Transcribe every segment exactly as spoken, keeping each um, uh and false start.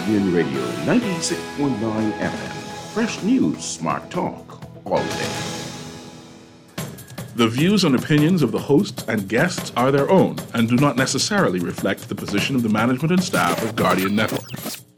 Guardian Radio ninety-six point nine F M. Fresh news, smart talk, all day. The views and opinions of the hosts and guests are their own and do not necessarily reflect the position of the management and staff of Guardian Network.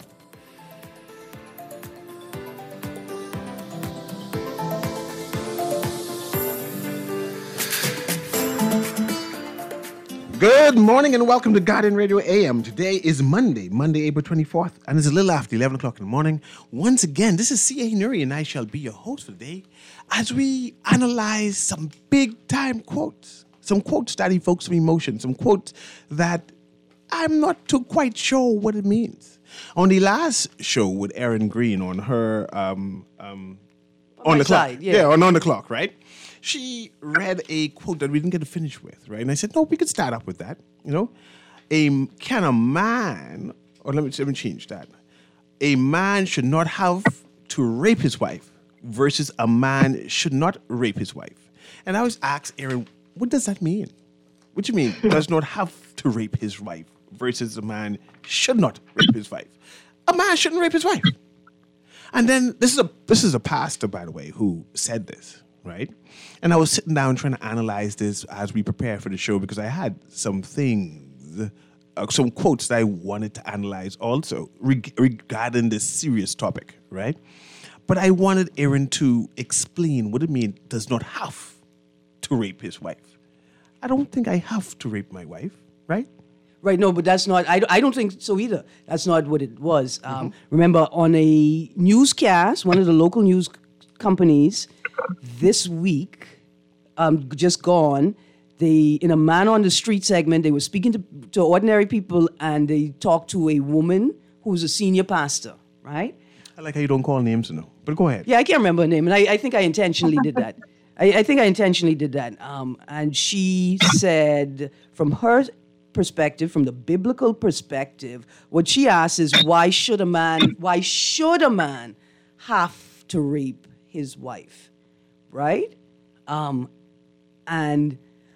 Good morning and welcome to Guardian Radio A M. Today is Monday, Monday, April twenty-fourth, and it's a little after eleven o'clock in the morning. Once again, this is C A. Nuri and I shall be your host for the day as we analyze some big-time quotes, some quotes that evoke some emotion, some quotes that I'm not too quite sure what it means. On the last show with Erin Green on her, um, um, on, on the side, clock, yeah. yeah, on, on the clock, right? She read a quote that we didn't get to finish with, right? And I said, no, we could start up with that, you know? A, can a man, or let me, let me change that. A man should not have to rape his wife versus a man should not rape his wife. And I was asked, Erin, what does that mean? What do you mean, does not have to rape his wife versus a man should not rape his wife? A man shouldn't rape his wife. And then, this is a this is a pastor, by the way, who said this, right? And I was sitting down trying to analyze this as we prepare for the show because I had some things, uh, some quotes that I wanted to analyze also reg- regarding this serious topic, right? But I wanted Erin to explain what it means does not have to rape his wife. I don't think I have to rape my wife, right? Right, no, but that's not, I, I don't think so either. That's not what it was. Um, mm-hmm. Remember, on a newscast, one of the local news companies this week, um, just gone, they, in a man on the street segment, they were speaking to, to ordinary people and they talked to a woman who's a senior pastor, right? I like how you don't call names, you know, but go ahead. Yeah, I can't remember her name, and I, I think I intentionally did that. I, I think I intentionally did that. Um, and she said, from her perspective, from the biblical perspective, what she asks is, why should a man, why should a man have to rape his wife, right? Um, and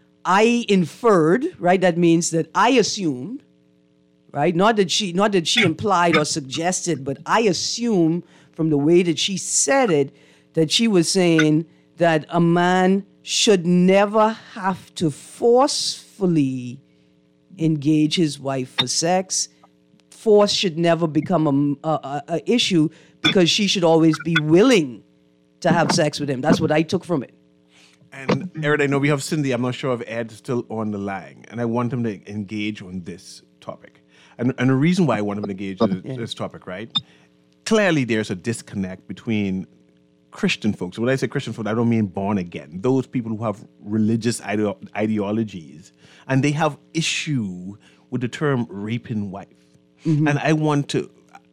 I inferred, right? That means that I assumed, right? Not that she, not that she implied or suggested, but I assumed from the way that she said it that she was saying that a man should never have to forcefully engage his wife for sex. Force should never become a, a, a issue because she should always be willing to have sex with him. That's what I took from it. And Erin, I know we have Cindy. I'm not sure if Ed's still on the line, and I want him to engage on this topic. And, and the reason why I want him to engage on yeah. this topic, right? Clearly, there's a disconnect between Christian folks. When I say Christian folks, I don't mean born again. Those people who have religious ide- ideologies, and they have issue with the term raping wife. Mm-hmm. And I want to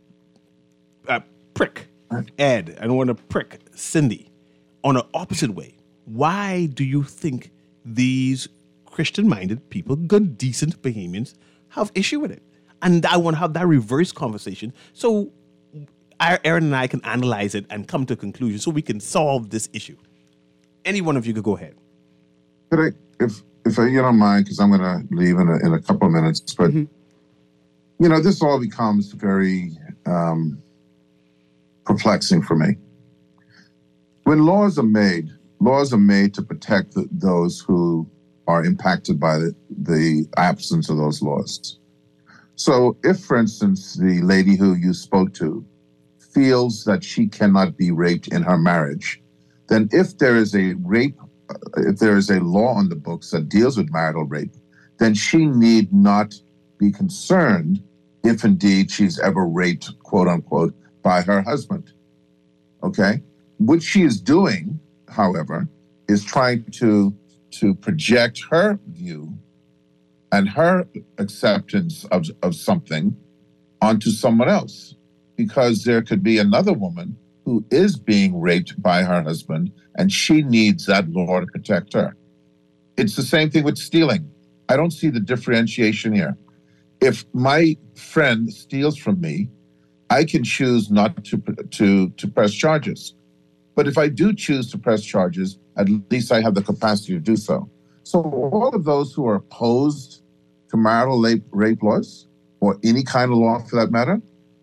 uh, prick Ed, and I want to prick Cindy on an opposite way. Why do you think these Christian-minded people, good, decent Bahamians, have issue with it? And I want to have that reverse conversation so Erin and I can analyze it and come to a conclusion so we can solve this issue. Any one of you could go ahead. Could I, if if I, you don't mind, because I'm going to leave in a, in a couple of minutes, but, mm-hmm. you know, this all becomes very um, perplexing for me. When laws are made, laws are made to protect the, those who are impacted by the, the absence of those laws. So if, for instance, the lady who you spoke to feels that she cannot be raped in her marriage, then if there is a rape, if there is a law on the books that deals with marital rape, then she need not be concerned if indeed she's ever raped, quote unquote, by her husband. Okay? What she is doing, however, is trying to, to project her view and her acceptance of, of something onto someone else. Because there could be another woman who is being raped by her husband, and she needs that law to protect her. It's the same thing with stealing. I don't see the differentiation here. If my friend steals from me, I can choose not to, to, to press charges. But if I do choose to press charges, at least I have the capacity to do so. So all of those who are opposed to marital rape, rape laws, or any kind of law for that matter,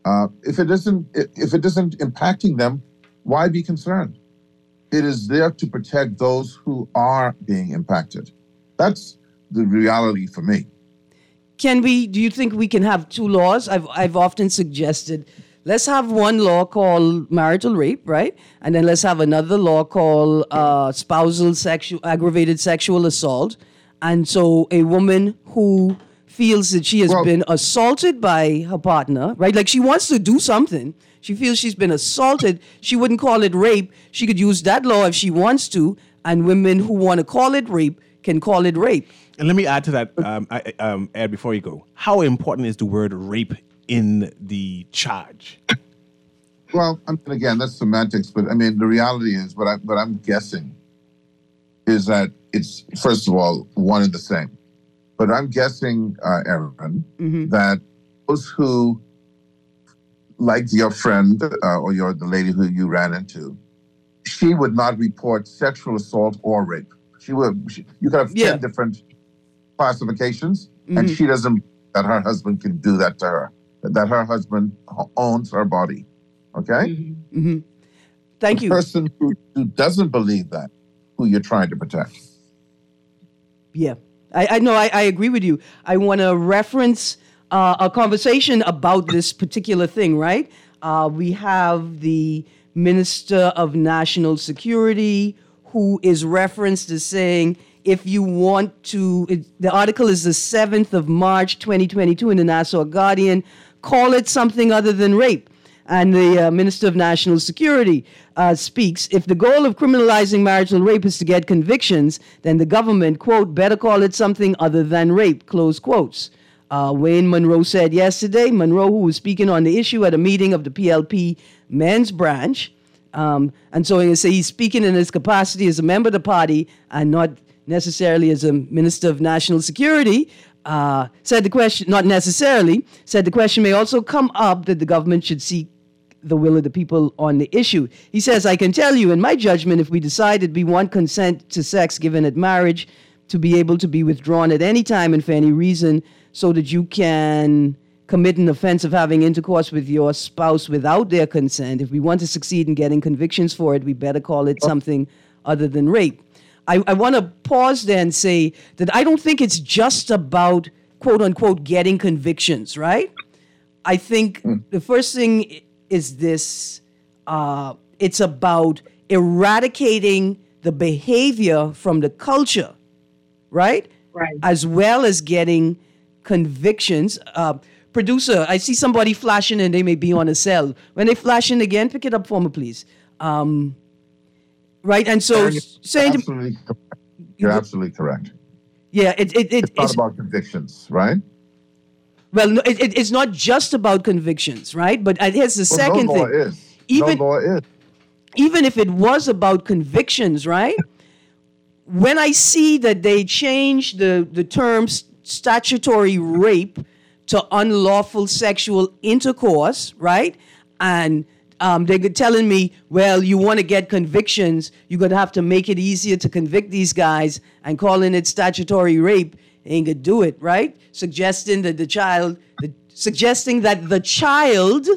Uh, if it isn't, if it isn't impacting them, why be concerned? It is there to protect those who are being impacted. That's the reality for me. Can we, do you think we can have two laws? I've, I've often suggested, let's have one law called marital rape, right? And then let's have another law called uh, spousal sexual, aggravated sexual assault. And so a woman who feels that she has well, been assaulted by her partner, right? Like she wants to do something. She feels she's been assaulted. She wouldn't call it rape. She could use that law if she wants to. And women who want to call it rape can call it rape. And let me add to that, um, I, um, Ed, before you go. How important is the word rape in the charge? Well, I mean, again, that's semantics, but I mean, the reality is, what, I, what I'm guessing is that it's, first of all, one and the same. But I'm guessing, uh, Aaron, mm-hmm. that those who, like your friend uh, or your the lady who you ran into, she would not report sexual assault or rape. She would. She, you could have yeah. ten different classifications, mm-hmm. and she doesn't. That her husband can do that to her. That her husband owns her body. Okay. Mm-hmm. Mm-hmm. Thank the you. Person who, who doesn't believe that, who you're trying to protect. Yeah. I, I know, I, I agree with you. I want to reference uh, a conversation about this particular thing, right? Uh, we have the Minister of National Security who is referenced as saying, if you want to, it, the article is the seventh of March, twenty twenty-two in the Nassau Guardian, call it something other than rape. And the uh, Minister of National Security uh, speaks, if the goal of criminalizing marital rape is to get convictions, then the government, quote, better call it something other than rape, close quotes. Uh, Wayne Monroe said yesterday, Monroe, who was speaking on the issue at a meeting of the P L P men's branch, um, and so he's speaking in his capacity as a member of the party and not necessarily as a Minister of National Security, uh, said the question, not necessarily, said the question may also come up that the government should seek the will of the people on the issue. He says, I can tell you, in my judgment, if we decided we want consent to sex given at marriage to be able to be withdrawn at any time and for any reason so that you can commit an offense of having intercourse with your spouse without their consent, if we want to succeed in getting convictions for it, we better call it something other than rape. I, I want to pause there and say that I don't think it's just about, quote unquote, getting convictions, right? I think mm. the first thing is this, uh, it's about eradicating the behavior from the culture, right? Right. As well as getting convictions. Uh, producer, I see somebody flashing and they may be on a cell. When they flash in again, pick it up for me, please. Um, right, and so you're saying absolutely to, correct. You're absolutely correct. Yeah, it, it, it, it's not it's, about convictions, right? Well, no, it, it, it's not just about convictions, right? But uh, here's the well, second no law thing. Is. Even, no law is. Even if it was about convictions, right? When I see that they changed the, the term statutory rape to unlawful sexual intercourse, right? And um, they're telling me, well, you want to get convictions, you're going to have to make it easier to convict these guys, and calling it statutory rape ain't going to do it, right? Suggesting that the child, the, suggesting that the child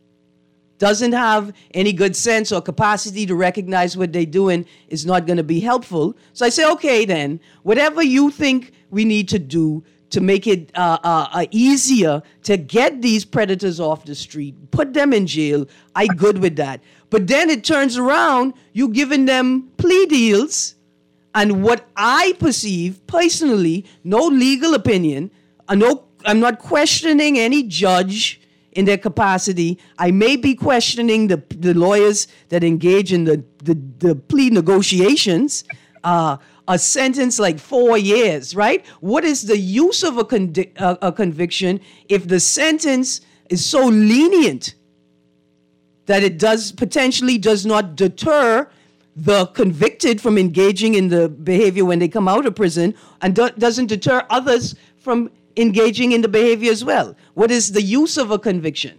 doesn't have any good sense or capacity to recognize what they're doing is not going to be helpful. So I say, okay, then, whatever you think we need to do to make it uh, uh, uh, easier to get these predators off the street, put them in jail, I good with that. But then it turns around, you giving them plea deals, and what I perceive personally, no legal opinion, uh, no, I'm not questioning any judge in their capacity. I may be questioning the the lawyers that engage in the, the, the plea negotiations. Uh, a sentence like four years, right? What is the use of a, con- a, a conviction if the sentence is so lenient that it does potentially does not deter the convicted from engaging in the behavior when they come out of prison, and do- doesn't deter others from engaging in the behavior as well? What is the use of a conviction?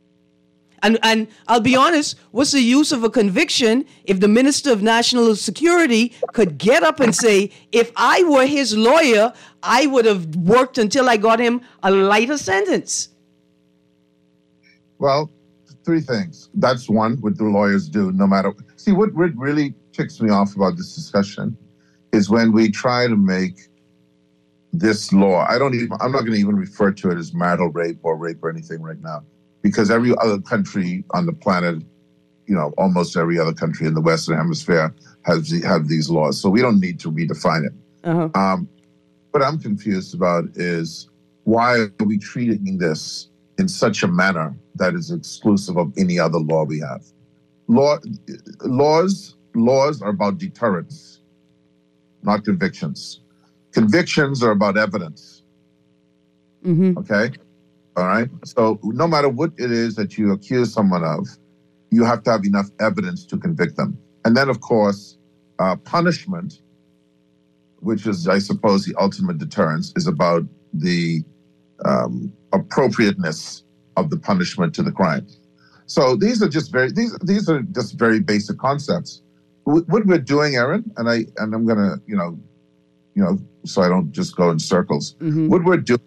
And and I'll be honest, what's the use of a conviction if the Minister of National Security could get up and say, if I were his lawyer, I would have worked until I got him a lighter sentence? Well, three things. That's one, what the lawyers do, no matter. See, what really ticks me off about this discussion is when we try to make this law, I don't even, I'm not going to even refer to it as marital rape or rape or anything right now, because every other country on the planet, you know, almost every other country in the Western Hemisphere has have these laws. So we don't need to redefine it. Uh-huh. Um, what I'm confused about is why are we treating this in such a manner that is exclusive of any other law we have? Law, laws, laws are about deterrence, not convictions. Convictions are about evidence. Mm-hmm. Okay? All right? So no matter what it is that you accuse someone of, you have to have enough evidence to convict them. And then, of course, uh, punishment, which is, I suppose, the ultimate deterrence, is about the um, appropriateness of the punishment to the crime. So these are just very these these are just very basic concepts. What we're doing, Aaron, and I and I'm gonna you know, you know, so I don't just go in circles. Mm-hmm. What we're doing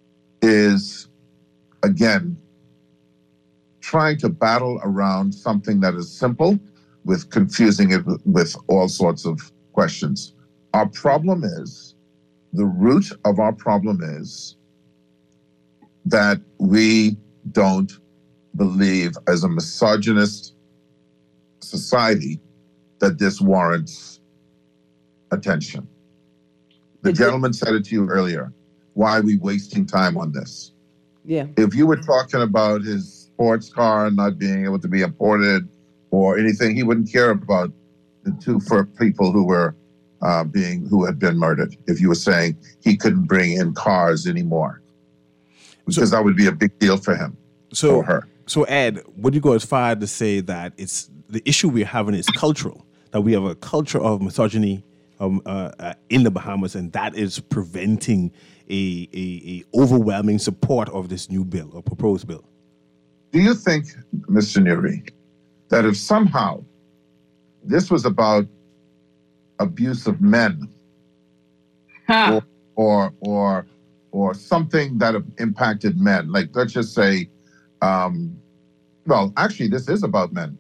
is, again, trying to battle around something that is simple with confusing it with all sorts of questions. Our problem is, the root of our problem is that we don't believe as a misogynist society that this warrants attention. The gentleman said it to you earlier. Why are we wasting time on this? Yeah. If you were talking about his sports car not being able to be imported or anything, he wouldn't care about the two for people who were uh, being who had been murdered. If you were saying he couldn't bring in cars anymore, because so, that would be a big deal for him so, or her. So, Ed, would you go as far to say that it's the issue we're having is cultural? That we have a culture of misogyny um, uh, uh, in the Bahamas, and that is preventing a, a, a overwhelming support of this new bill or proposed bill. Do you think, Mister Nuri, that if somehow this was about abuse of men, huh. or, or or or something that impacted men, like let's just say, um, well, actually, this is about men.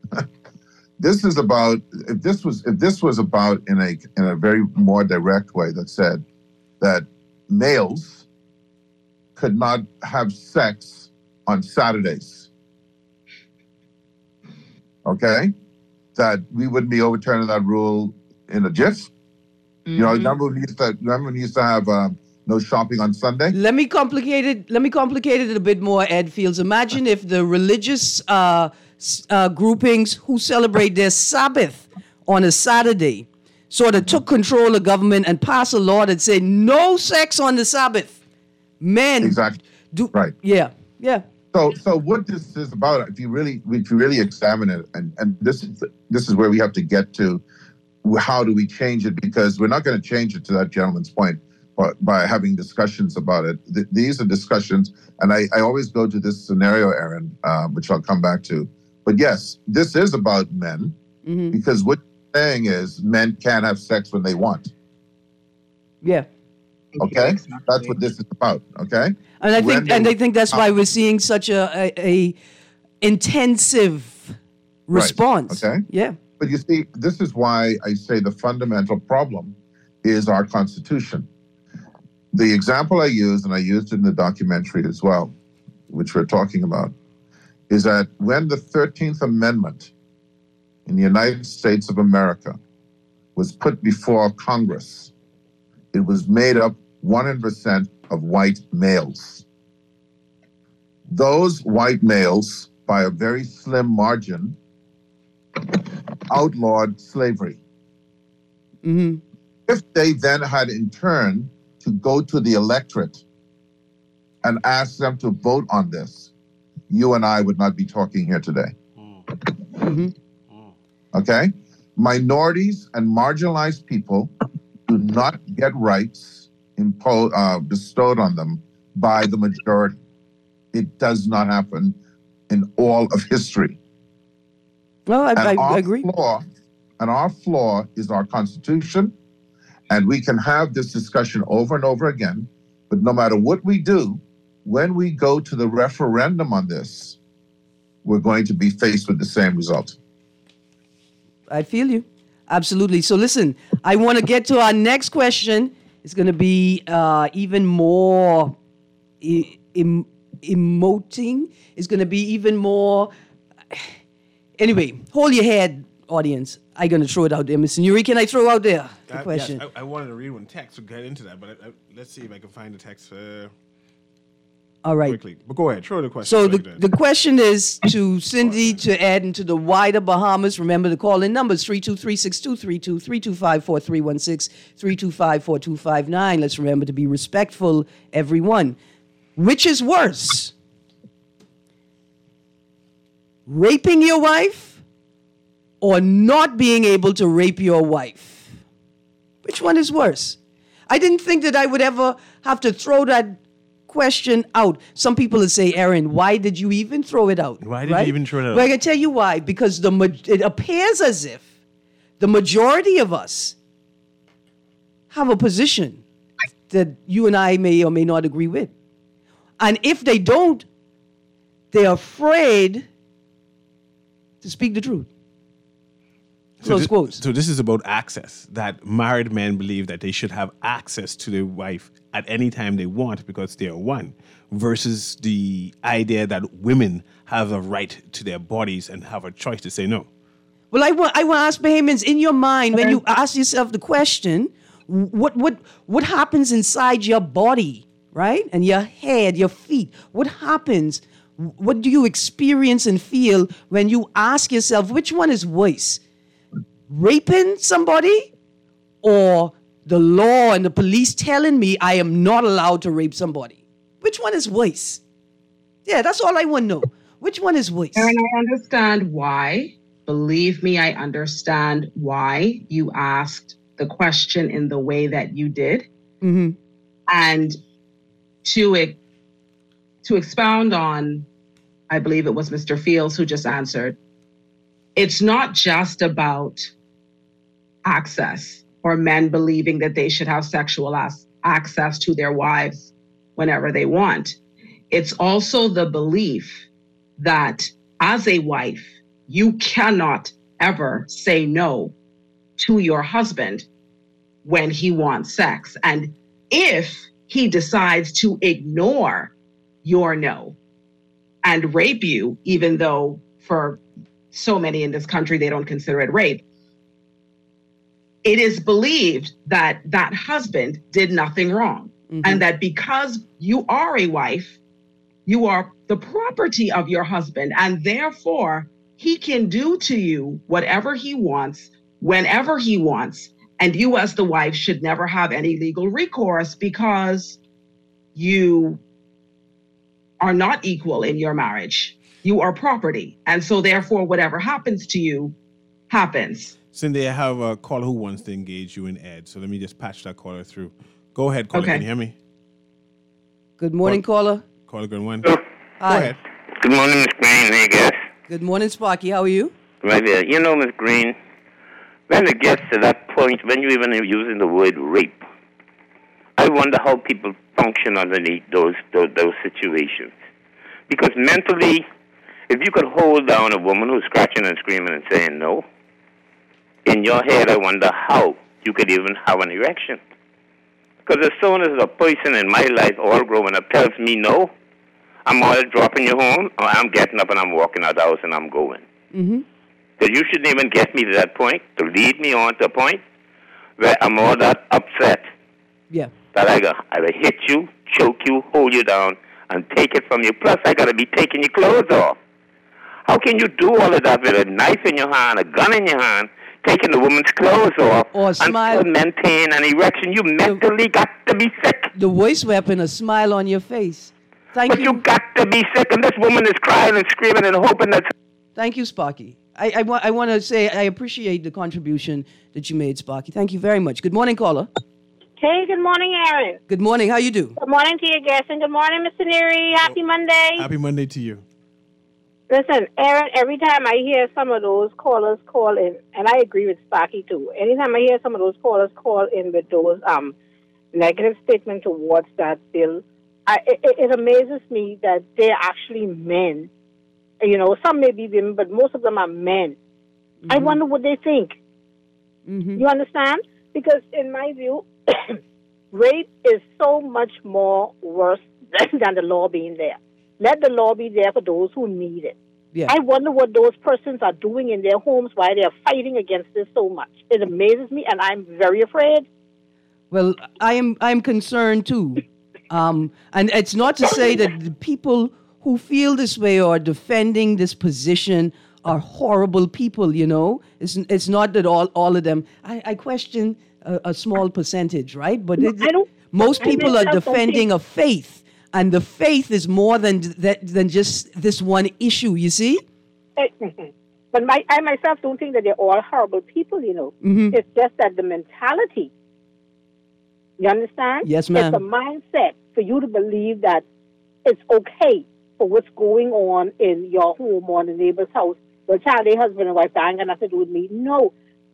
This is about if this was if this was about in a in a very more direct way that said that males could not have sex on Saturdays. Okay, that we wouldn't be overturning that rule in a jiff. Mm-hmm. You know, remember when we used to remember when we used to have um, no shopping on Sunday? Let me complicate it. Let me complicate it a bit more, Ed Fields. Imagine if the religious uh, uh, groupings who celebrate their Sabbath on a Saturday sort of took control of government and passed a law that said no sex on the Sabbath. Men exactly do right. Yeah, yeah. So, so what this is about, if you really, if you really examine it, and, and this is this is where we have to get to, how do we change it? Because we're not going to change it, to that gentleman's point, but by having discussions about it. Th- these are discussions, and I, I always go to this scenario, Aaron, uh, which I'll come back to. But yes, this is about men, mm-hmm. because what you're saying is men can't have sex when they want. Yeah. Okay, exactly. That's what this is about. Okay, and I think, they, and I think that's why we're seeing such a, a, a intensive response. Right. Okay, yeah. But you see, this is why I say the fundamental problem is our Constitution. The example I used, and I used it in the documentary as well, which we're talking about, is that when the thirteenth Amendment in the United States of America was put before Congress, it was made up one hundred percent of white males. Those white males, by a very slim margin, outlawed slavery. Mm-hmm. If they then had in turn to go to the electorate and ask them to vote on this, you and I would not be talking here today. Mm-hmm. Okay? Minorities and marginalized people do not get rights imposed, uh, bestowed on them by the majority. It does not happen in all of history. Well, I, I, our I agree. Flaw, and our flaw is our Constitution, and we can have this discussion over and over again, but no matter what we do, when we go to the referendum on this, we're going to be faced with the same result. I feel you. Absolutely. So listen, I want to get to our next question. It's going to be uh, even more e- em- emoting. It's going to be even more... Anyway, hold your head, audience. I'm going to throw it out there. Mister Nuri, can I throw out there the Uh, question? Yes, I, I wanted to read one text to get into that, but I, I, let's see if I can find the text uh, All right. quickly. But go ahead, throw the question. So the, like that. the question is to Cindy, to Ed, and to the wider Bahamas. Remember the call-in numbers, three two three, six two three two, three two five, four three one six, three two five, four two five nine. Let's remember to be respectful, everyone. Which is worse? Raping your wife or not being able to rape your wife? Which one is worse? I didn't think that I would ever have to throw that question out. Some people would say, Aaron, why did you even throw it out? Why did you right? even throw it out? Well, I can tell you why. Because the ma- it appears as if the majority of us have a position that you and I may or may not agree with. And if they don't, they're afraid to speak the truth. Close thi- quotes. so this is about access, that married men believe that they should have access to their wife at any time they want because they are one, versus the idea that women have a right to their bodies and have a choice to say no. Well, I want I want to ask Bahamians, in your mind, when you ask yourself the question, what what what happens inside your body, right? And your head, your feet. What happens? What do you experience and feel when you ask yourself, which one is worse? Raping somebody, or the law and the police telling me I am not allowed to rape somebody? Which one is worse? Yeah, that's all I want to know. Which one is worse? And I understand why. Believe me, I understand why you asked the question in the way that you did. Mm-hmm. And to e- to expound on, I believe it was Mister Fields who just answered, it's not just about access or men believing that they should have sexual as- access to their wives whenever they want. It's also the belief that as a wife, you cannot ever say no to your husband when he wants sex. And if he decides to ignore your no and rape you, even though for so many in this country, they don't consider it rape, it is believed that that husband did nothing wrong. Mm-hmm. And that because you are a wife, you are the property of your husband, and therefore he can do to you whatever he wants, whenever he wants. And you as the wife should never have any legal recourse because you are not equal in your marriage. You are property. And so therefore, whatever happens to you happens. Cindy, I have a caller who wants to engage you in Ed. So let me just patch that caller through. Go ahead, caller. Okay. Can you hear me? Good morning, caller. Caller, good one. Hello. Go Hi. ahead. Good morning, Miss Green. Hey, guys. Good morning, Sparky. How are you? Right there. You know, Miss Green, when it gets to that point, when you even are using the word rape, I wonder how people function underneath those, those those situations. Because mentally, if you could hold down a woman who's scratching and screaming and saying no, in your head, I wonder how you could even have an erection. Because as soon as a person in my life, all growing up, tells me no, I'm all dropping you home, or I'm getting up and I'm walking out the house and I'm going. Mm-hmm. So you shouldn't even get me to that point, to lead me on to a point where I'm all that upset Yeah. that I got, I will hit you, choke you, hold you down, and take it from you. Plus, I got to be taking your clothes off. How can you do all of that with a knife in your hand, a gun in your hand, taking the woman's clothes off, Or and smile. still maintain an erection? You mentally got to be sick. The voice weapon, a smile on your face. Thank But you. you got to be sick, and this woman is crying and screaming and hoping that... Thank you, Sparky. I, I, wa- I want to say I appreciate the contribution that you made, Sparky. Thank you very much. Good morning, caller. Hey, good morning, Aaron. Good morning. How you do? Good morning to your guests, and good morning, Mister Neary. Happy Monday. Happy Monday to you. Listen, Aaron, every time I hear some of those callers call in, and I agree with Sparky too, anytime I hear some of those callers call in with those um, negative statements towards that bill, I, it, it amazes me that they're actually men You know, some may be women, but most of them are men. Mm-hmm. I wonder what they think. Mm-hmm. You understand? Because in my view, rape is so much more worse than, than the law being there. Let the law be there for those who need it. Yeah. I wonder what those persons are doing in their homes, why they're fighting against this so much. It amazes me, and I'm very afraid. Well, I am I'm concerned too. Um, and it's not to say that the people who feel this way or are defending this position are horrible people, you know. It's it's not that all, all of them. I, I question a, a small percentage, right? But it, most people are defending a faith. And the faith is more than that, than just this one issue, you see? But my, I myself don't think that they're all horrible people, you know. Mm-hmm. It's just that the mentality, you understand? Yes, ma'am. It's a mindset for you to believe that it's okay for what's going on in your home or in the neighbor's house. Well, child, their husband and wife, that ain't got nothing to do with me. No.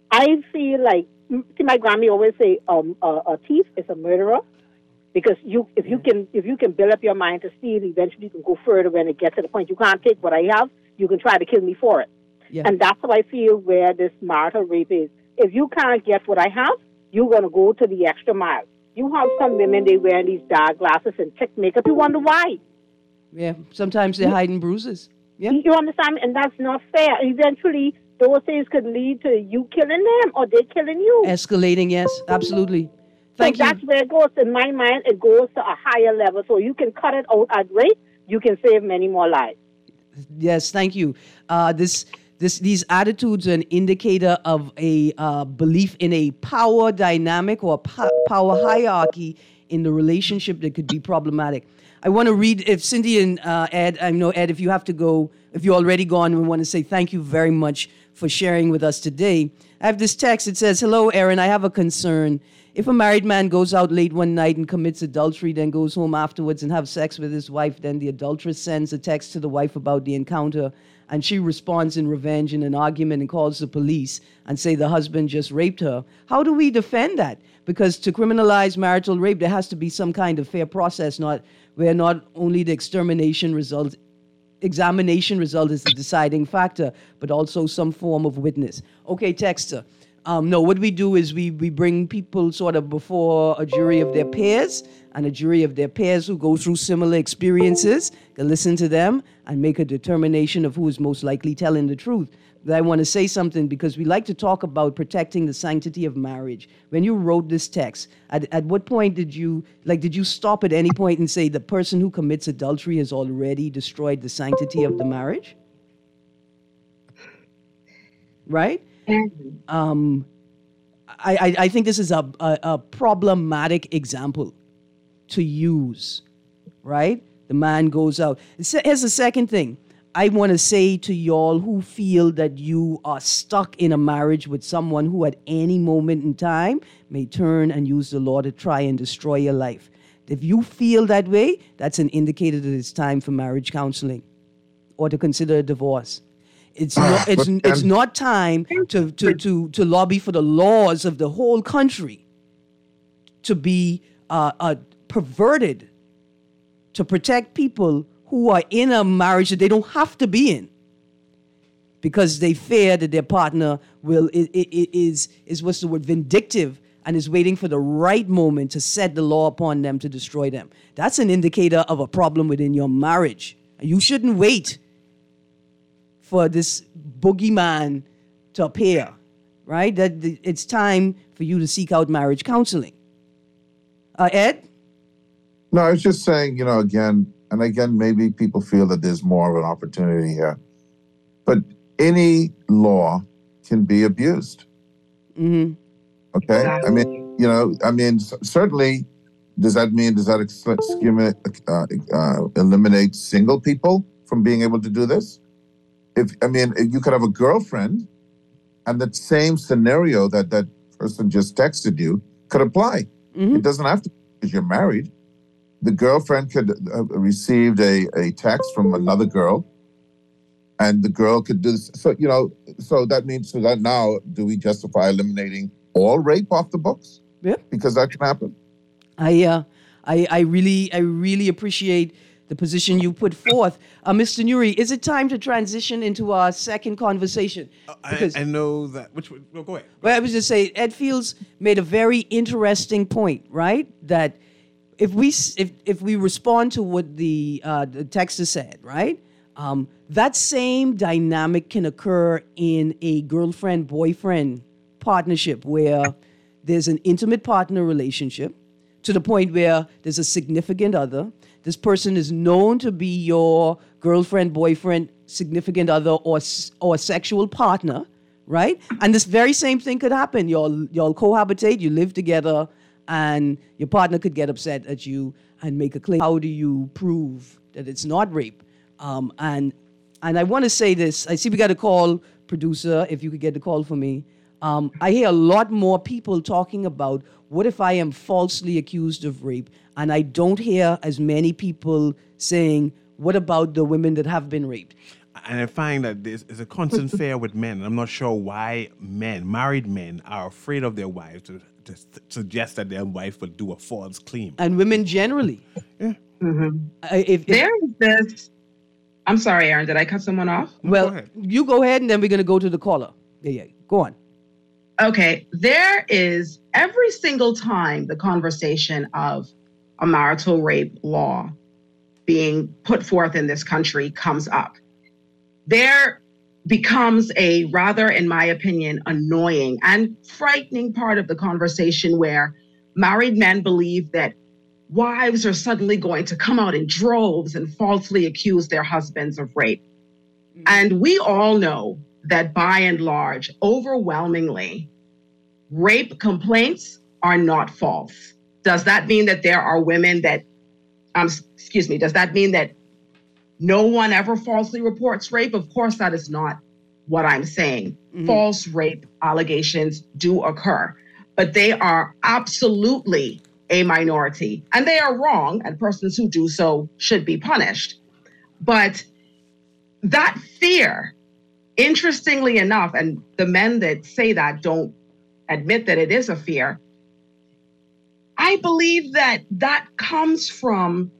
I feel like, see, my Grammy always say, um, a, a thief is a murderer. Because you, if you can, if you can build up your mind to steal, eventually you can go further. When it gets to the point you can't take what I have, you can try to kill me for it. Yeah. And that's how I feel where this marital rape is. If you can't get what I have, you're gonna go to the extra mile. You have some women, they wear these dark glasses and thick makeup. You wonder why? Yeah, sometimes they're hiding bruises. Yeah, you understand, and that's not fair. Eventually, those things could lead to you killing them or they killing you. Escalating, yes, absolutely. Thank so you. That's where it goes. In my mind, it goes to a higher level. So you can cut it out at rate. You can save many more lives. Yes, thank you. Uh, this, this, these attitudes are an indicator of a uh, belief in a power dynamic or po- power hierarchy in the relationship that could be problematic. I want to read, if Cindy and uh, Ed, I know, Ed, if you have to go, if you're already gone, we want to say thank you very much for sharing with us today. I have this text. It says, hello, Aaron, I have a concern. If a married man goes out late one night and commits adultery, then goes home afterwards and have sex with his wife, then the adulteress sends a text to the wife about the encounter, and she responds in revenge in an argument and calls the police and say the husband just raped her. How do we defend that? Because to criminalize marital rape, there has to be some kind of fair process, not where not only the extermination result, examination result is the deciding factor, but also some form of witness. Okay, texter. Um, no, what we do is we, we bring people sort of before a jury of their peers, and a jury of their peers who go through similar experiences, can listen to them and make a determination of who is most likely telling the truth. But I want to say something because we like to talk about protecting the sanctity of marriage. When you wrote this text, at, at what point did you, like, did you stop at any point and say the person who commits adultery has already destroyed the sanctity of the marriage? Right? Um, I, I, I think this is a, a, a problematic example to use, right? The man goes out. Here's the second thing. I want to say to y'all who feel that you are stuck in a marriage with someone who at any moment in time may turn and use the law to try and destroy your life. If you feel that way, that's an indicator that it's time for marriage counseling or to consider a divorce. It's not, it's, it's not time to, to, to, to lobby for the laws of the whole country to be uh, uh, perverted to protect people who are in a marriage that they don't have to be in because they fear that their partner will is, is, is what's the word, vindictive, and is waiting for the right moment to set the law upon them to destroy them. That's an indicator of a problem within your marriage. You shouldn't wait for this boogeyman to appear, right? That it's time for you to seek out marriage counseling. Uh, Ed? No, I was just saying, you know, again, and again, maybe people feel that there's more of an opportunity here. But any law can be abused. Mm-hmm. Okay? I mean, you know, I mean, certainly, does that mean, does that excuse, uh, uh, eliminate single people from being able to do this? If I mean, you could have a girlfriend, and that same scenario that that person just texted you could apply. Mm-hmm. It doesn't have to be because you're married. The girlfriend could have received a, a text from another girl, and the girl could do this. So, you know, so that means, so that now, do we justify eliminating all rape off the books? Yeah. Because that can happen. I, uh, I, I really, I really appreciate the position you put forth. Uh, Mister Nuri, is it time to transition into our second conversation? I, I know that. Which one? No, go ahead. Well, I was just say Ed Fields made a very interesting point, right? That if we s- if if we respond to what the uh, the text has said, right, um, that same dynamic can occur in a girlfriend boyfriend partnership where there's an intimate partner relationship to the point where there's a significant other. This person is known to be your girlfriend, boyfriend, significant other, or s- or sexual partner, right? And this very same thing could happen. Y'all y'all cohabitate, you live together, and your partner could get upset at you and make a claim. How do you prove that it's not rape? Um, and and I want to say this. I see we got a call, producer. If you could get the call for me. Um, I hear a lot more people talking about what if I am falsely accused of rape, and I don't hear as many people saying, what about the women that have been raped? And I find that this is a constant fear with men. And I'm not sure why men, married men, are afraid of their wives to, to s- suggest that their wife will do a false claim. And women generally. Mhm. I- if, if- There is this. I'm sorry, Aaron. Did I cut someone off? well, Go ahead. you go ahead, and then we're going to go to the caller. Yeah, yeah. Go on. Okay, there is every single time the conversation of a marital rape law being put forth in this country comes up, there becomes a rather, in my opinion, annoying and frightening part of the conversation where married men believe that wives are suddenly going to come out in droves and falsely accuse their husbands of rape. And we all know that by and large, overwhelmingly, rape complaints are not false. Does that mean that there are women that, um, excuse me, does that mean that no one ever falsely reports rape? Of course, that is not what I'm saying. Mhm. False rape allegations do occur, but they are absolutely a minority, and they are wrong, and persons who do so should be punished. But that fear, interestingly enough, and the men that say that don't admit that it is a fear, I believe that that comes from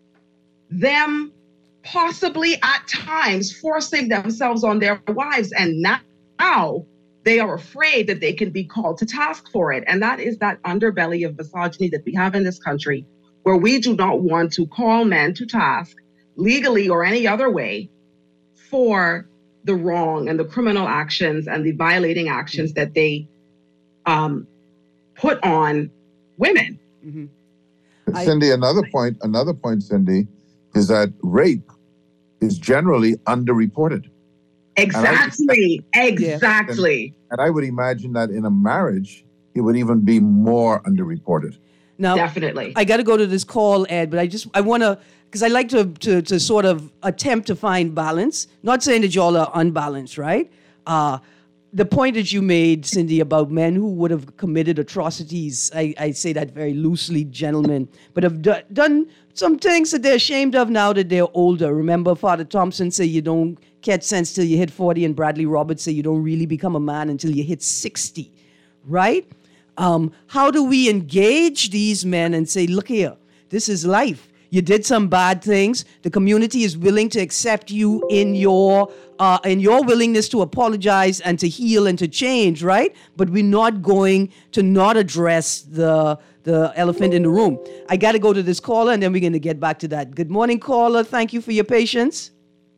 them possibly at times forcing themselves on their wives, and now they are afraid that they can be called to task for it. And that is that underbelly of misogyny that we have in this country, where we do not want to call men to task legally or any other way for the wrong and the criminal actions and the violating actions that they um, put on women. Mhm. But I- Cindy, another point, another point, Cindy, is that rape is generally underreported. Exactly. Exactly. And I would imagine that in a marriage, it would even be more underreported. Now, Definitely. I got to go to this call, Ed, but I just I want to because I like to, to to sort of attempt to find balance. Not saying that y'all are unbalanced, right? Uh, the point that you made, Cindy, about men who would have committed atrocities, I, I say that very loosely, gentlemen, but have do, done some things that they're ashamed of now that they're older. Remember, Father Thompson said you don't catch sense till you hit forty, and Bradley Roberts said you don't really become a man until you hit sixty, right? Um, how do we engage these men and say, look here, this is life. You did some bad things. The community is willing to accept you in your uh, in your willingness to apologize and to heal and to change, right? But we're not going to not address the the elephant in the room. I got to go to this caller, and then we're going to get back to that. Good morning, caller. Thank you for your patience.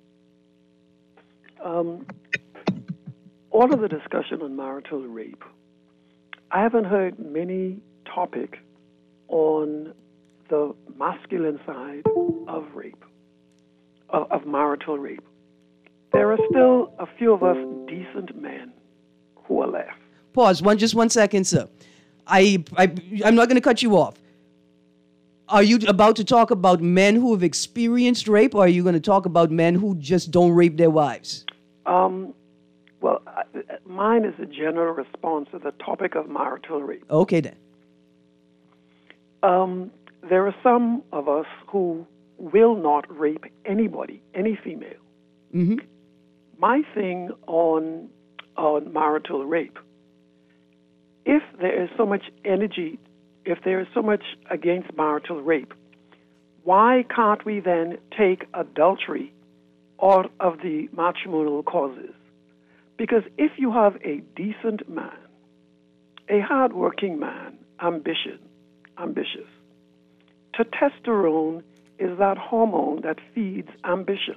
Um, all of the discussion on marital rape, I haven't heard many topic on the masculine side of rape, of, of marital rape. There are still a few of us decent men who are left. Pause. One, just one second, sir. I, I, I'm not going to cut you off. Are you about to talk about men who have experienced rape, or are you going to talk about men who just don't rape their wives? Um, well, I, mine is a general response to the topic of marital rape. Okay, then. Um, there are some of us who will not rape anybody, any female. Mm-hmm. My thing on on marital rape, if there is so much energy, if there is so much against marital rape, why can't we then take adultery out of the matrimonial causes? Because if you have a decent man, a hardworking man, ambition, ambitious, testosterone is that hormone that feeds ambition.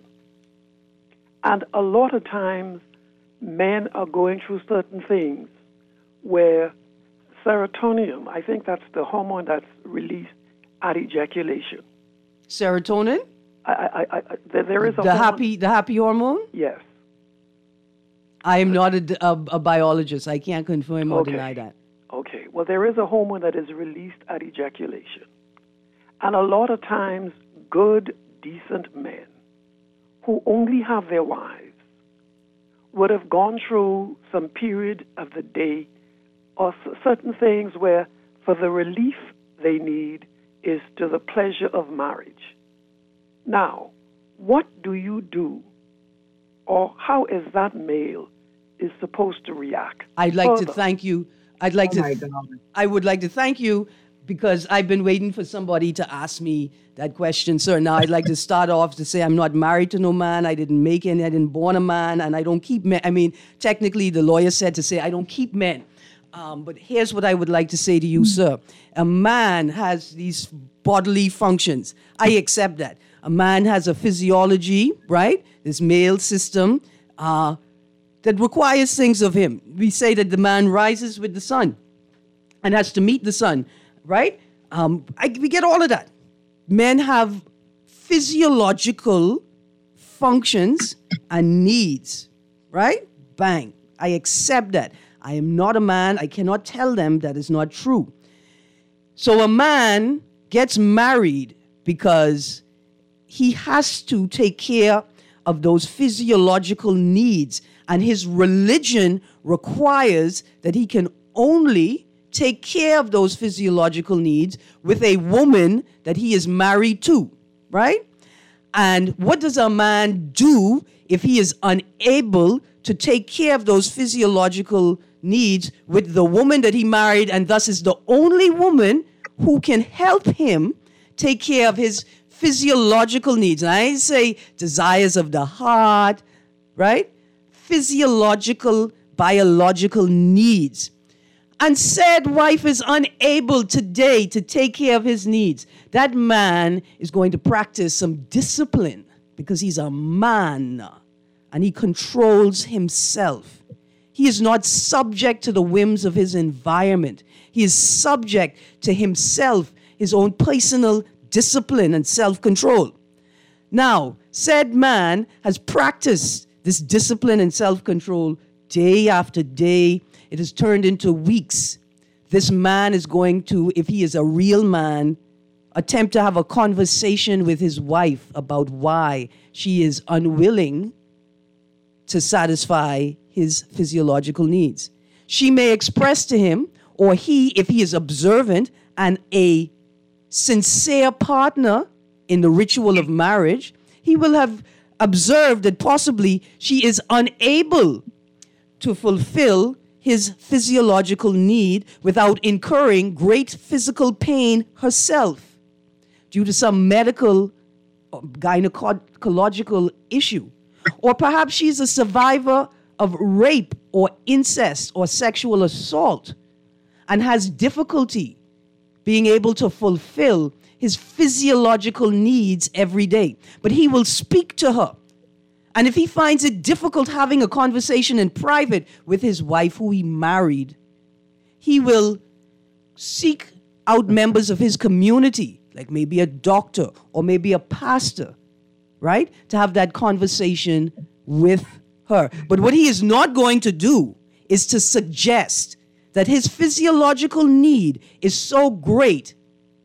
And a lot of times, men are going through certain things where serotonin, I think that's the hormone that's released at ejaculation. Serotonin? I, I, I, there, there is a the hormone. happy, the happy hormone? Yes. I am not a, a, a biologist. I can't confirm or Okay. deny that. Okay. Well, there is a hormone that is released at ejaculation. And a lot of times, good, decent men who only have their wives would have gone through some period of the day or s- certain things where for the relief they need is to the pleasure of marriage. Now, what do you do, or how is that male is supposed to react? I'd like further? to thank you. I'd like Oh to. my th- God. I would like to thank you because I've been waiting for somebody to ask me that question, sir. Now I'd like to start off to say I'm not married to no man. I didn't make any. I didn't born a man, and I don't keep men. I mean, technically, the lawyer said to say I don't keep men. Um, but here's what I would like to say to you, sir. A man has these bodily functions. I accept that. A man has a physiology, right? This male system uh, that requires things of him. We say that the man rises with the sun and has to meet the sun, right? Um, I, we get all of that. Men have physiological functions and needs, right? Bang. I accept that. I am not a man. I cannot tell them that is not true. So a man gets married because he has to take care of those physiological needs. And his religion requires that he can only take care of those physiological needs with a woman that he is married to, right? And what does a man do if he is unable to take care of those physiological needs with the woman that he married, and thus is the only woman who can help him take care of his physiological needs? And I say desires of the heart, right? Physiological, biological needs. And said wife is unable today to take care of his needs. That man is going to practice some discipline because he's a man and he controls himself. He is not subject to the whims of his environment. He is subject to himself, his own personal discipline and self-control. Now, said man has practiced this discipline and self-control day after day. It has turned into weeks. This man is going to, if he is a real man, attempt to have a conversation with his wife about why she is unwilling to satisfy his physiological needs. She may express to him, or he, if he is observant and a sincere partner in the ritual of marriage, he will have observed that possibly she is unable to fulfill his physiological need without incurring great physical pain herself due to some medical or gynecological issue. Or perhaps she's a survivor of rape or incest or sexual assault and has difficulty being able to fulfill his physiological needs every day. But he will speak to her. And if he finds it difficult having a conversation in private with his wife who he married, he will seek out members of his community, like maybe a doctor or maybe a pastor, right? To have that conversation with her. But what he is not going to do is to suggest that his physiological need is so great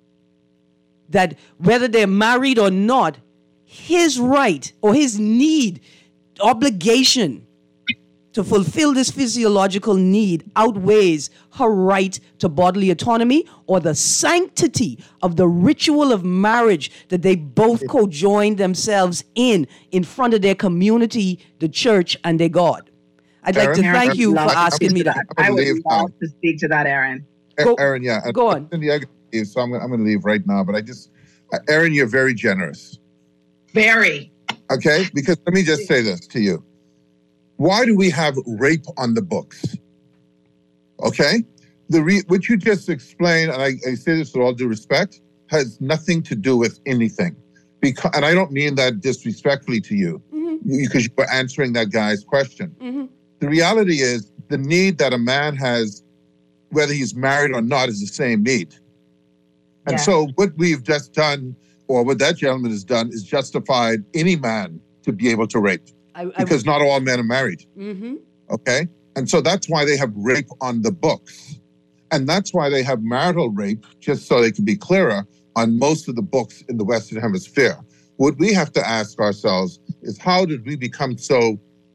that whether they're married or not, his right or his need, obligation to fulfill this physiological need outweighs her right to bodily autonomy or the sanctity of the ritual of marriage that they both co-joined themselves in, in front of their community, the church, and their God. I'd like to Aaron, thank you for love to asking speak me to that. I would Leave love now. to speak to that, Aaron. Go- Aaron, yeah. go on. Cindy, I gotta leave, so I'm, I'm going to leave right now. But I just Uh, Erin, you're very generous. Very. Okay? Because let me just say this to you. Why do we have rape on the books? Okay? The re- what you just explained, and I, I say this with all due respect, has nothing to do with anything. Because, and I don't mean that disrespectfully to you, mm-hmm. because you were answering that guy's question. Mm-hmm. The reality is the need that a man has, whether he's married or not, is the same need. And yeah. so what we've just done, or what that gentleman has done, is justified any man to be able to rape. I, I, because not all men are married. Mm-hmm. Okay? And so that's why they have rape on the books. And that's why they have marital rape, just so they can be clearer, on most of the books in the Western Hemisphere. What we have to ask ourselves is, how did we become so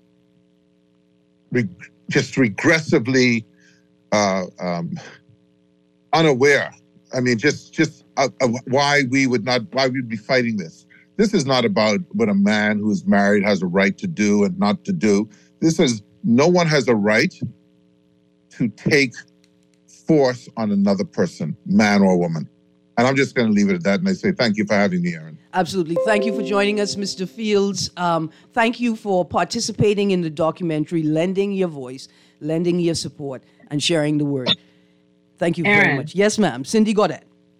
re- just regressively uh, um, unaware? I mean, just just uh, uh, why we would not, why we'd be fighting this. This is not about what a man who is married has a right to do and not to do. This is, no one has a right to take force on another person, man or woman. And I'm just going to leave it at that. And I say thank you for having me, Erin. Absolutely. Thank you for joining us, Mister Fields. Um, thank you for participating in the documentary, lending your voice, lending your support, and sharing the word. Thank you Erin. very much. Yes, ma'am. Cindy Godet.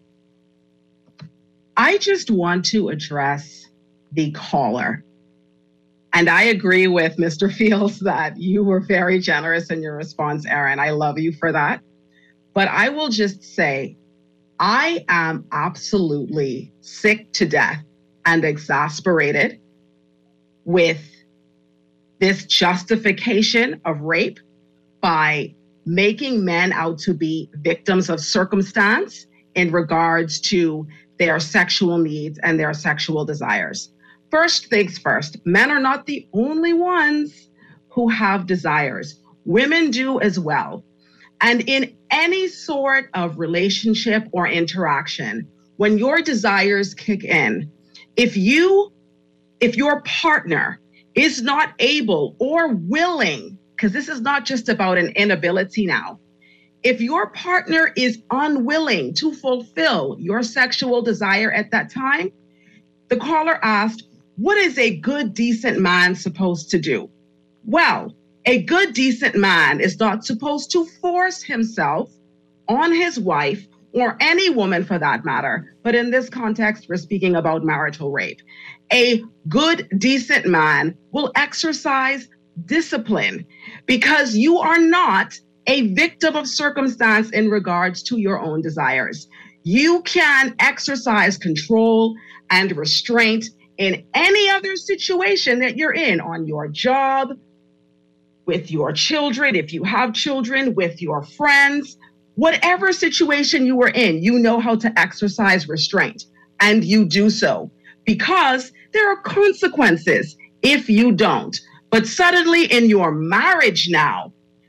I just want to address the caller. And I agree with Mister Fields that you were very generous in your response, Erin. I love you for that. But I will just say, I am absolutely sick to death and exasperated with this justification of rape by making men out to be victims of circumstance in regards to their sexual needs and their sexual desires. First things first, men are not the only ones who have desires. Women do as well. And in any sort of relationship or interaction, when your desires kick in, if you, if your partner is not able or willing, because this is not just about an inability now, if your partner is unwilling to fulfill your sexual desire at that time, the caller asked, what is a good, decent man supposed to do? Well, a good, decent man is not supposed to force himself on his wife or any woman for that matter. But in this context, we're speaking about marital rape. A good, decent man will exercise discipline because you are not a victim of circumstance in regards to your own desires. You can exercise control and restraint in any other situation that you're in, on your job, with your children, if you have children, with your friends, whatever situation you are in, you know how to exercise restraint, and you do so because there are consequences if you don't. But suddenly in your marriage now,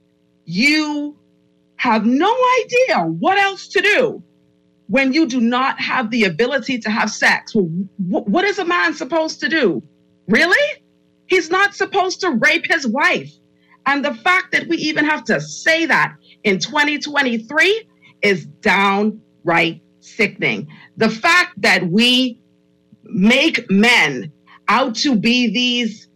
you have no idea what else to do when you do not have the ability to have sex. Well, wh- what is a man supposed to do? Really? He's not supposed to rape his wife. And the fact that we even have to say that in twenty twenty-three is downright sickening. The fact that we make men out to be these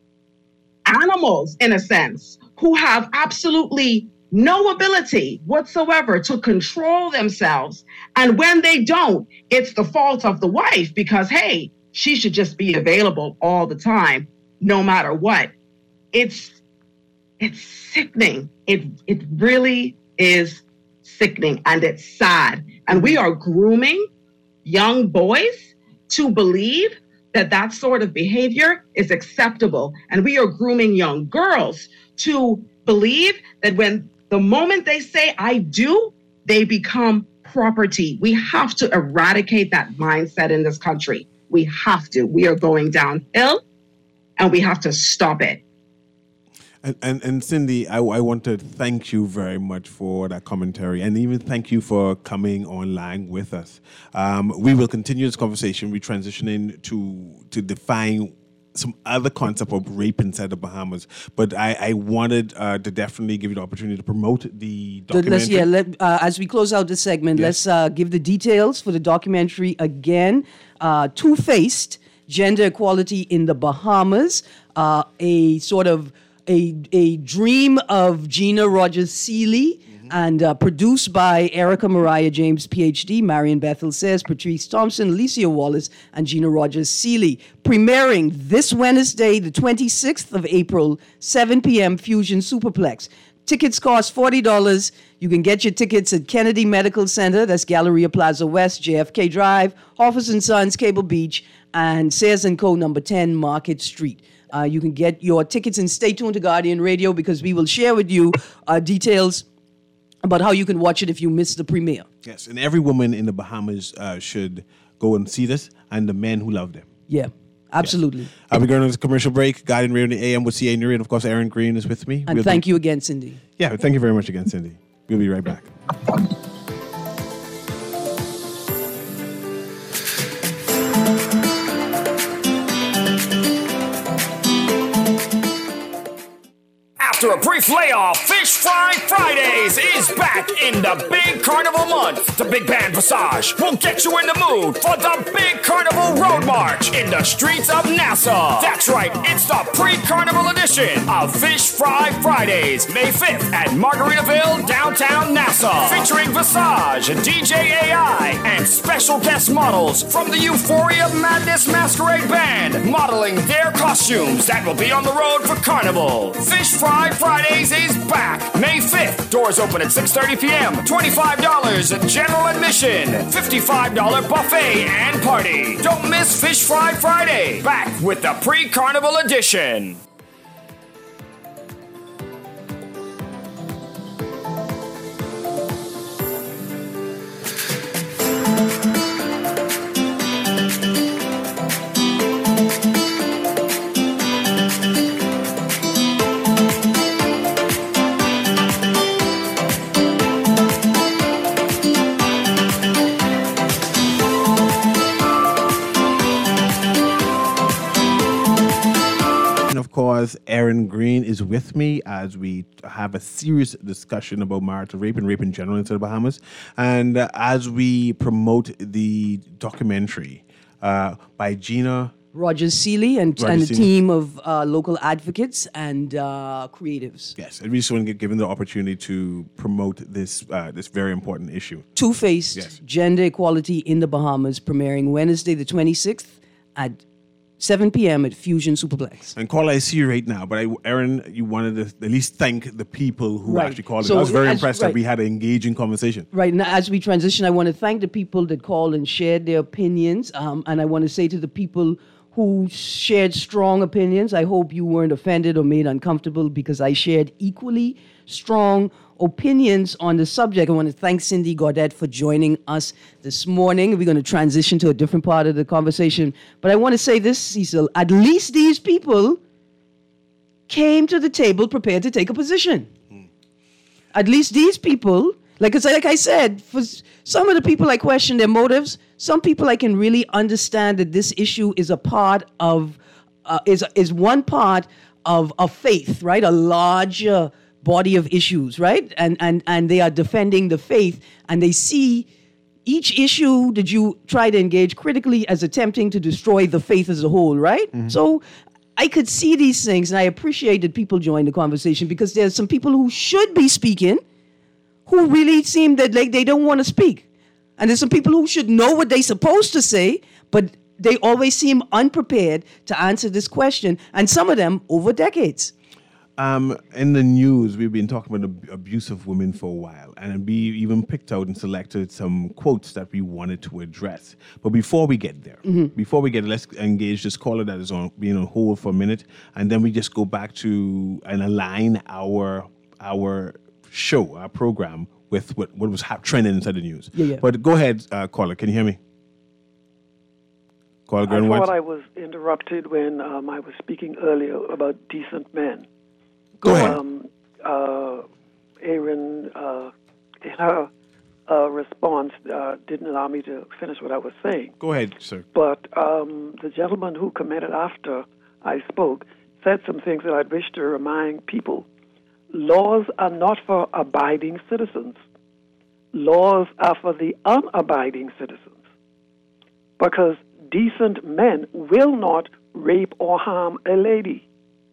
animals, in a sense, who have absolutely no ability whatsoever to control themselves. And when they don't, it's the fault of the wife because, hey, she should just be available all the time, no matter what. It's it's sickening. It it really is sickening, and it's sad. And we are grooming young boys to believe that that sort of behavior is acceptable. And we are grooming young girls to believe that when the moment they say, I do, they become property. We have to eradicate that mindset in this country. We have to. We are going downhill, and we have to stop it. And, and and Cindy, I, I want to thank you very much for that commentary, and even thank you for coming online with us. Um, we will continue this conversation. We're transitioning to to define some other concept of rape inside the Bahamas. But I, I wanted uh, to definitely give you the opportunity to promote the documentary. Let's, yeah, let, uh, as we close out this segment, Yes. let's uh, give the details for the documentary again. Uh, Two-Faced, Gender Equality in the Bahamas, uh, a sort of a, a dream of Gina Rogers-Seeley, and uh, produced by Erica Mariah James, P H D, Marion Bethel Says, Patrice Thompson, Alicia Wallace, and Gina Rogers-Seeley. Premiering this Wednesday, the twenty-sixth of April, seven p.m., Fusion Superplex. Tickets cost forty dollars. You can get your tickets at Kennedy Medical Center, that's Galleria Plaza West, J F K Drive, Hoffers and Sons, Cable Beach, and Sayers and Co. number ten, Market Street. Uh, you can get your tickets and stay tuned to Guardian Radio because we will share with you uh, details about how you can watch it if you miss the premiere. Yes, and every woman in the Bahamas uh, should go and see this, and the men who love them. Yeah, absolutely. I'll be going on this commercial break. Guardian Radio in the A M with C A Nuri, and of course, Aaron Green is with me. And We'll thank be- you again, Cindy. Yeah, thank you very much again, Cindy. We'll be right back. After a brief layoff, Fish Fry Fridays is back in the big carnival month. The Big Band Visage will get you in the mood for the big carnival road march in the streets of Nassau. That's right, it's the pre-carnival edition of Fish Fry Fridays, May fifth at Margaritaville, downtown Nassau. Featuring Visage, D J A I, and special guest models from the Euphoria Madness Masquerade Band, modeling their costumes that will be on the road for carnival. Fish Fry Fridays is back May fifth. Doors open at six thirty p.m. twenty-five dollars general admission. fifty-five dollars buffet and party. Don't miss Fish Fry Friday. Back with the pre-carnival edition. Of course, Aaron Green is with me as we have a serious discussion about marital rape and rape in general in the Bahamas. And uh, as we promote the documentary uh, by Gina Rogers-Seeley and, Rogers and a Seeley. team of uh, local advocates and uh, creatives. Yes, and we just want to get given the opportunity to promote this uh, this very important issue. Two-Faced, Yes. Gender Equality in the Bahamas, premiering Wednesday the twenty-sixth at seven p.m. at Fusion Superplex. And Carla, I see you right now, but I, Aaron, you wanted to at least thank the people who Right. actually called. So I was very as- impressed right. that we had an engaging conversation. Right now, as we transition, I want to thank the people that called and shared their opinions. Um, and I want to say to the people who shared strong opinions, I hope you weren't offended or made uncomfortable because I shared equally strong opinions on the subject. I want to thank Cindy Gaudet for joining us this morning. We're going to transition to a different part of the conversation. But I want to say this, Cecil, at least these people came to the table prepared to take a position. At least these people, like, it's like I said, for s- some of the people I question their motives, some people I can really understand that this issue is a part of, uh, is, is one part of a faith, right? A larger body of issues, right? And, and, and they are defending the faith and they see each issue that you try to engage critically as attempting to destroy the faith as a whole, right? So I could see these things and I appreciate that people join the conversation because there's some people who should be speaking who really seem that like they don't want to speak. And there's some people who should know what they're supposed to say, but they always seem unprepared to answer this question. And some of them over decades. Um, in the news, we've been talking about ab- abuse of women for a while, and we even picked out and selected some quotes that we wanted to address. But before we get there, before we get, let's engage this caller that is on being on hold for a minute, and then we just go back to and align our our show, our program, with what, what was hap- trending inside the news. Yeah, yeah. But go ahead, uh, caller. Can you hear me? Caller, I going thought once. I was interrupted when um, I was speaking earlier about decent men. Go ahead. Um, uh, Aaron, uh, in her uh, response, uh, didn't allow me to finish what I was saying. Go ahead, sir. But um, the gentleman who commented after I spoke, said some things that I wish to remind people. Laws are not for abiding citizens. Laws are for the unabiding citizens. Because decent men will not rape or harm a lady.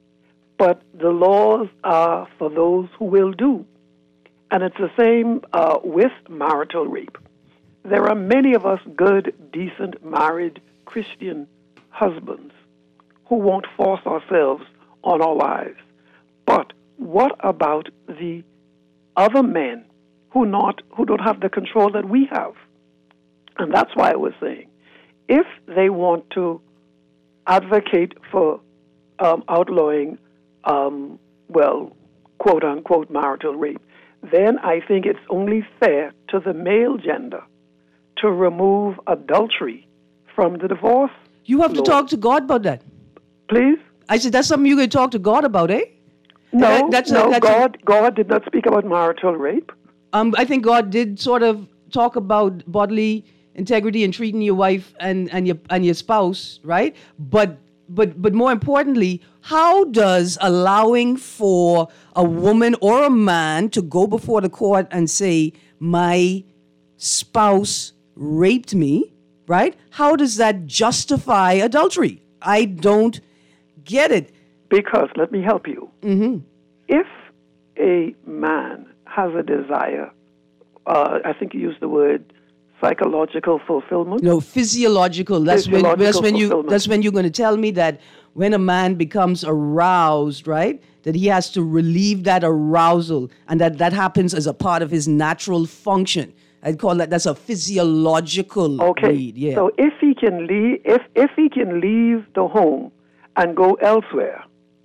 But the laws are for those who will do. And it's the same uh, with marital rape. There are many of us good, decent, married Christian husbands who won't force ourselves on our wives. But what about the other men who not who don't have the control that we have? And that's why I was saying, if they want to advocate for um, outlawing, um, well, quote unquote, marital rape, then I think it's only fair to the male gender to remove adultery from the divorce. You have law. to talk to God about that. Please? I said, that's something you can talk to God about, eh? No, That- that's a- no, that's a- God, God did not speak about marital rape. Um, I think God did sort of talk about bodily integrity and treating your wife and, and your and your spouse, right? But but but more importantly, how does allowing for a woman or a man to go before the court and say, my spouse raped me, right? How does that justify adultery? I don't get it. Because, let me help you. Mm-hmm. If a man has a desire, uh, I think you used the word psychological fulfillment. No, physiological. That's when Physiological that's when you fulfillment. that's when you're going to tell me that when a man becomes aroused, right? That he has to relieve that arousal, and that that happens as a part of his natural function. I'd call that that's a physiological Okay. need. Yeah. So if he can leave, if if he can leave the home and go elsewhere,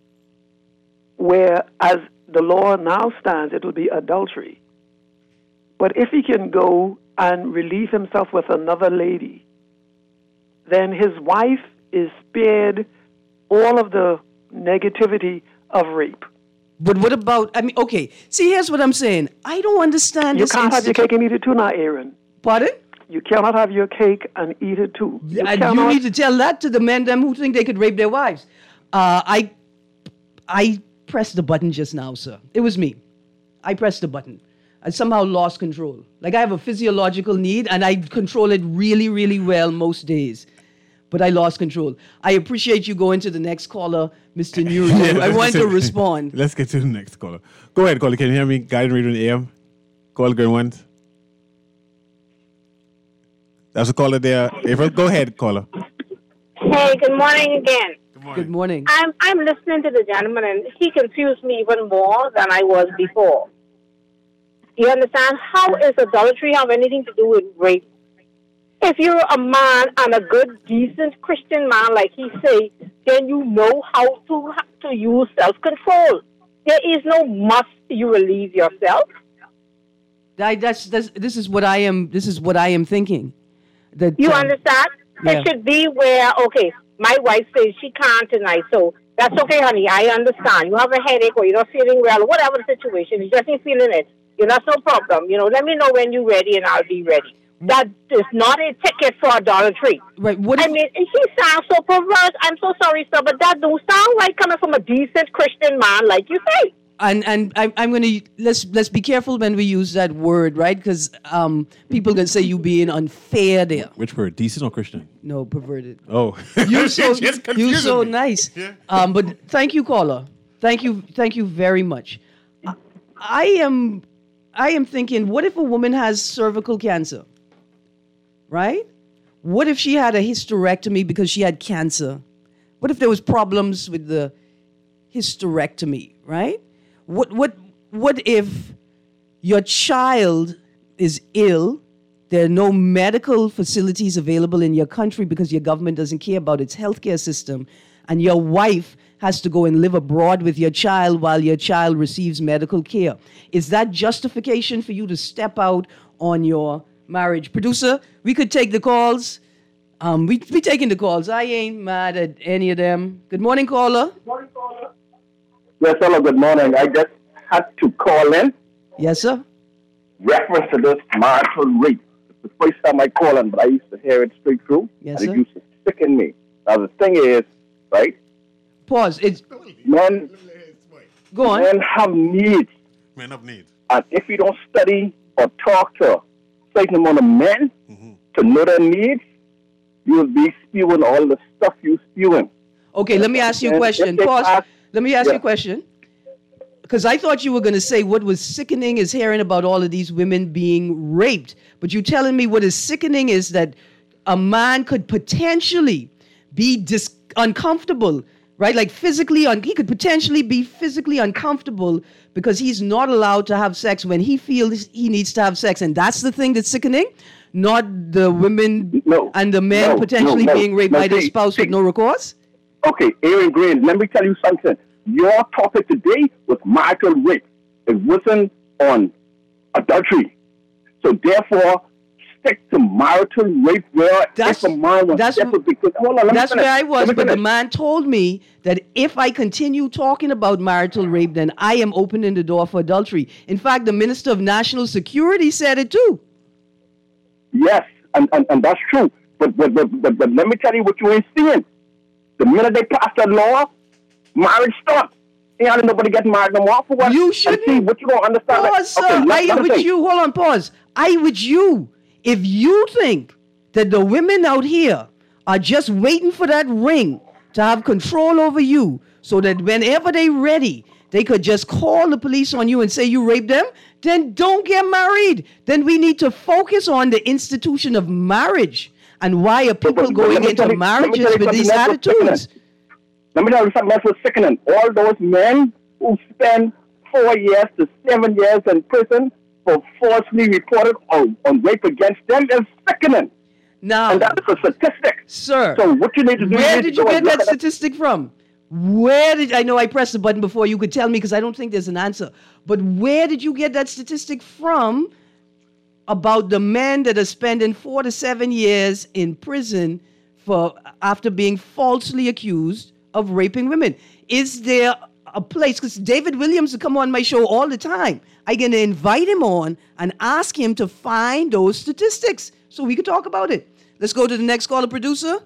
where as the law now stands, it will be adultery. But if he can go and relieve himself with another lady, then his wife is spared all of the negativity of rape. But what about? I mean, okay. See, here's what I'm saying. I don't understand You this. can't have your institu- cake and eat it too now, Aaron. Pardon? You cannot have your cake and eat it too. You And cannot. you need to tell that to the men them who think they could rape their wives. Uh, I, I pressed the button just now, sir. It was me. I pressed the button. I somehow lost control. Like I have a physiological need, and I control it really, really well most days. But I lost control. I appreciate you going to the next caller, Mister Newry. I want to respond. Let's get to the next caller. Go ahead, caller. Can you hear me? Guided Radio on A M. Caller going once. That's a caller there. April, go ahead, caller. Hey, good morning again. Good morning. I'm I'm listening to the gentleman, and he confused me even more than I was before. You understand? How is adultery have anything to do with rape? If you're a man and a good, decent Christian man, like he say, then you know how to to use self-control. There is no must you relieve yourself. I, that's, that's, this is what I am. This is what I am thinking. That You um, understand? yeah. It should be where, okay, my wife says she can't tonight, so that's okay, honey. I understand. You have a headache or you're not feeling well, or whatever the situation, you just ain't feeling it. You know, that's no problem. You know, let me know when you're ready and I'll be ready. That is not a ticket for adultery. Right. What I if, mean, he sounds so perverse. I'm so sorry, sir, but that don't sound like coming from a decent Christian man, like you say. and and I'm I'm gonna let's let's be careful when we use that word, right? Because um, people can say you being unfair there. Which word? Decent or Christian? No, perverted. Oh. You so It's you confusing so me. nice. Um, but thank you, caller. Thank you, thank you very much. I, I am I am thinking, what if a woman has cervical cancer? Right? What if she had a hysterectomy because she had cancer? What if there was problems with the hysterectomy, right? What what what if your child is ill? There are no medical facilities available in your country because your government doesn't care about its healthcare system, and your wife has to go and live abroad with your child while your child receives medical care. Is that justification for you to step out on your marriage? Producer, we could take the calls. Um, we we taking the calls. I ain't mad at any of them. Good morning, caller. Yes, hello, good morning. I just had to call in Yes, sir. reference to this marital rape. It's the first time I call in, but I used to hear it straight through. Yes, and sir. it used to stick in me. Now, the thing is, right, Pause. It's Men, go on. men have needs. Men have needs. And if you don't study or talk to a certain amount of men Mm-hmm. to know their needs, you will be spewing all the stuff you spewing. Okay, let me ask you a And question. if they Pause. ask- Let me ask you Yeah. a question. Because I thought you were going to say what was sickening is hearing about all of these women being raped. But you're telling me what is sickening is that a man could potentially be dis- uncomfortable, right? Like physically, un- he could potentially be physically uncomfortable because he's not allowed to have sex when he feels he needs to have sex. And that's the thing that's sickening, not the women No, and the men no, potentially no, no. being raped No, by their see, spouse with see. no recourse. Okay, Aaron Green, let me tell you something. Your topic today was marital rape. It wasn't on adultery. So therefore, stick to marital rape where That's- if a man was that's- separate because hold on, let me That's finish. where I Let was, me but the finish. man told me that if I continue talking about marital rape, then I am opening the door for adultery. In fact, the Minister of National Security said it too. Yes, and, and, and that's true. But, but, but, but, but let me tell you what you ain't seeing. The minute they pass that law, marriage stopped. Ain't nobody getting married no more for what? You And shouldn't. see, what you don't understand. Pause, sir. Okay, I let- am let me with think. you. Hold on, pause. I with you. If you think that the women out here are just waiting for that ring to have control over you so that whenever they ready, they could just call the police on you and say you raped them, then don't get married. Then we need to focus on the institution of marriage and why are people but- but going let me into tell you- let me marriages tell you with these something else that's attitudes. Let me tell you something else was sickening. All those men who spend four years to seven years in prison for falsely reported on, on rape against them is sickening. Now, And that is a statistic. sir, So what you need to do where is did go you and get look that at statistic from? Where did I know I pressed the button before you could tell me because I don't think there's an answer. But where did you get that statistic from about the men that are spending four to seven years in prison for after being falsely accused of raping women? Is there a place? Because David Williams will come on my show all the time. I'm gonna invite him on and ask him to find those statistics so we could talk about it. Let's go to the next caller, producer.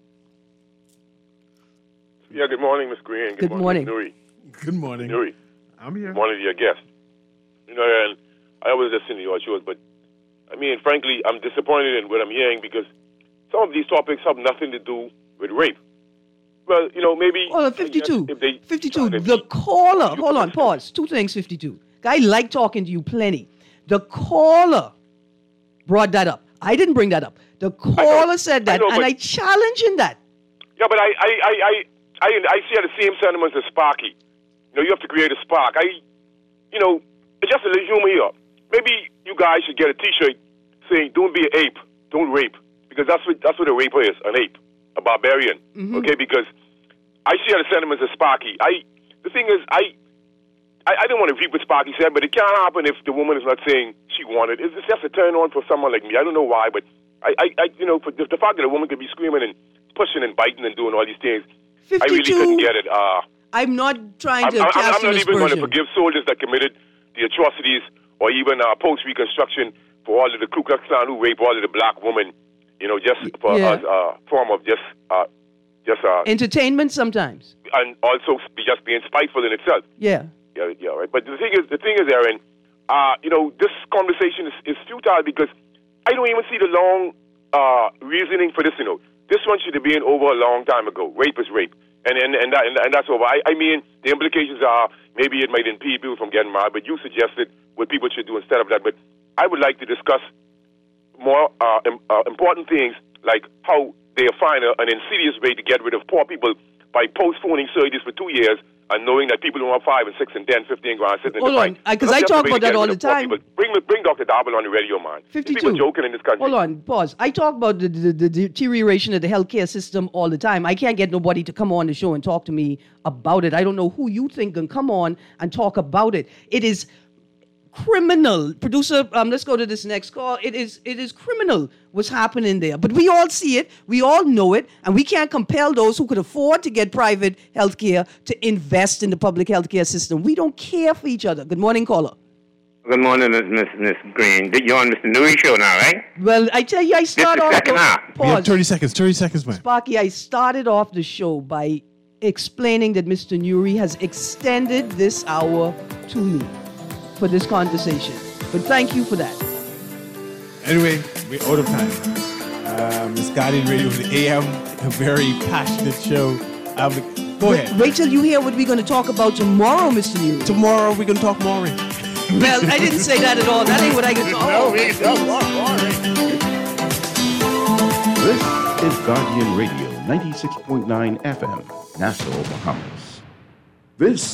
Yeah, good morning, Miss Green. Good, Good morning. Nuri. Good morning. Nuri. I'm here. Good morning to your guest. You know, and I always listen to your shows, but I mean, frankly, I'm disappointed in what I'm hearing because some of these topics have nothing to do with rape. Well, you know, maybe... Hold on, fifty-two. If they, fifty-two. The caller. Hold on, pause. Two things, fifty-two. I like talking to you plenty. The caller brought that up. I didn't bring that up. The caller said that, I know, and but- I challenge in that. Yeah, but I, I, I, I, I, I share the same sentiments as Sparky. You know, you have to create a spark. I, you know, it's just a little humor here. Maybe you guys should get a T-shirt saying, "Don't be an ape, don't rape," because that's what that's what a raper is, an ape, a barbarian. Mm-hmm. Okay, because I share the sentiments of Sparky. I, the thing is, I, I, I didn't want to repeat what Sparky said, but it can't happen if the woman is not saying she wanted. It's it's just a turn on for someone like me. I don't know why, but I, I, I you know, for the, the fact that a woman could be screaming and pushing and biting and doing all these things, I really couldn't get it. Uh, I'm not trying to I'm, I'm, cast I'm an not even going to aspersion. forgive soldiers that committed the atrocities or even uh, post-Reconstruction for all of the Ku Klux Klan who raped all of the black women, you know, just for Yeah. as a form of just, uh, just, uh, Entertainment sometimes. and also be just being spiteful in itself. Yeah. Yeah, yeah, right. But the thing is, the thing is, Aaron, uh, you know, this conversation is, is futile because I don't even see the long uh, reasoning for this. You know, this one should have been over a long time ago. Rape is rape, and and and, that, and, and that's over. I, I mean, the implications are maybe it might impede people from getting married, but you suggested what people should do instead of that. But I would like to discuss more uh, im- uh, important things like how they find a, an insidious way to get rid of poor people by postponing surgeries for two years and knowing that people who have five and six and ten, fifteen grand sitting Hold in the on, bank. because That's I just talk the way about to that get all rid the of poor time. people. Bring, bring Doctor Darwin on the radio, man. These fifty-two. people joking in this country. Hold on, pause. I talk about the, the, the deterioration of the healthcare system all the time. I can't get nobody to come on the show and talk to me about it. I don't know who you think can come on and talk about it. It is criminal. Producer, um, let's go to this next call. It is it is criminal what's happening there. But we all see it. We all know it. And we can't compel those who could afford to get private health care to invest in the public health care system. We don't care for each other. Good morning, caller. Good morning, Miss Miss Green. You're on Mister Newey show now, right? Well, I tell you, I start This is off second the, half. We have pause. thirty seconds. thirty seconds, man. Sparky, I started off the show by explaining that Mister Nuri has extended this hour to me for this conversation. But thank you for that. Anyway, we're out of time. Um, it's Guardian Radio for the A M, a very passionate show. Um, go Wait, ahead. wait till you hear what we're going to talk about tomorrow, Mister Nuri. Tomorrow we're going to talk Maury. Well, I didn't say that at all. That ain't what I can talk about. This is Guardian Radio, ninety-six point nine F M, Nassau, Bahamas. This